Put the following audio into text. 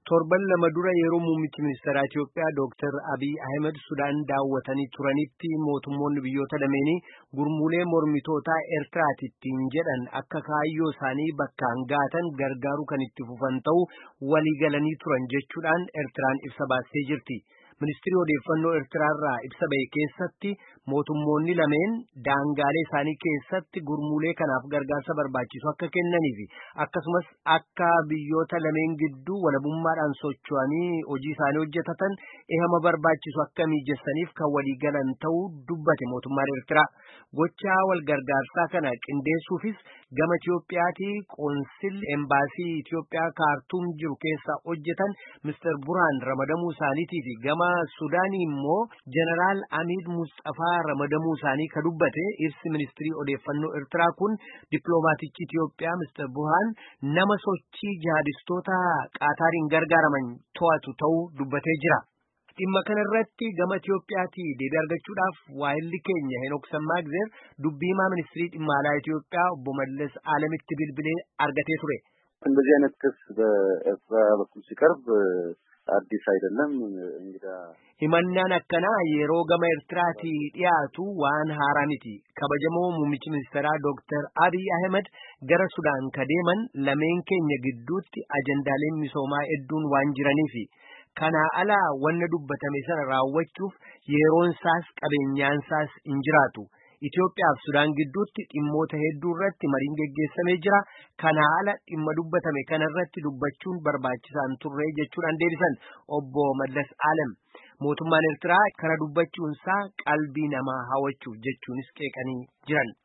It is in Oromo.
Torban lama dura yeroo muummichi ministeera Itiyoophiyaa Dr. Abiy Ahmed Sudaan daawwatanii turanitti mootummoonni biyyoota lameenii gurmuulee mormitootaa Eertiraatittiin jedhan akka kaayyoo isaanii bakkaan gaatan gargaaruu kan itti fufan ta'uu walii galanii turan jechuudhaan Eertiraan ibsa baastee jirti. Ministirii odeeffannoo Eertiraarraa ibsa bahe keessatti mootummoonni lameen daangaalee isaanii keessatti gurmuulee kanaaf gargaarsa barbaachisu akka kennaniif akkasumas akka biyyoota lameen gidduu walabummaadhaan socho'anii hojii isaanii hojjetatan ehama barbaachisu akka mijeessaniif kan walii galan ta'uu dubbate mootummaan Eertiraa. Gochaa wal gargaarsaa kana qindeessuufis gama Itiyoophiyaatii qoonsilli embaasii Itiyoophiyaa kaartuum jiru keessa hojjetan Mr. Burhaan ramadamuu isaaniitii fi gama Sudaanii immoo Jeneraal Amiid Mustafaa ramadamuu isaanii ka dubbate ibsi ministirii odeeffannoo Eertiraa kun dippiloomaatichi Itiyoophiyaa Mr. Burhaan nama sochii jihadistoota Qaataariin gargaaraman to'atu ta'uu dubbatee jira. Dhimma kanarratti gama Itiyoophiyaatii deebii argachuudhaaf waa'illi keenya Henook Sammaagzeer dubbiimaa ministirii dhimma alaa Itiyoophiyaa obbo Mallas Alamitti bilbilee argatee ture. እንደዚህ አይነት ክስ በኤርትራ በኩል ሲቀርብ አዲስ አይደለም እንግዳ himannaan akkanaa yeroo gama Eertiraatii dhiyaatu waan haaraa miti. Kabajamoo muummichi ministeeraa Dr. Abiy Ahmed gara Sudaan kadeeman lameen keenya gidduutti ajandaaleen misoomaa hedduun waan jiraniifi kanaa alaa wanna dubbatame sana raawwachuuf yeroon isaas qabeenyaan isaas hin jiraatu. Itiyoophiyaaf Sudaan gidduutti dhimmoota hedduu irratti mariin geggeessamee jira. Kanaa ala dhimma dubbatame kanarratti dubbachuun barbaachisaan turre jechuudhaan deebisan obbo Mallas Alam. Mootummaan Eertiraa kana dubbachuunsaa qalbii namaa hawwachuuf jechuunis qeeqanii jiran.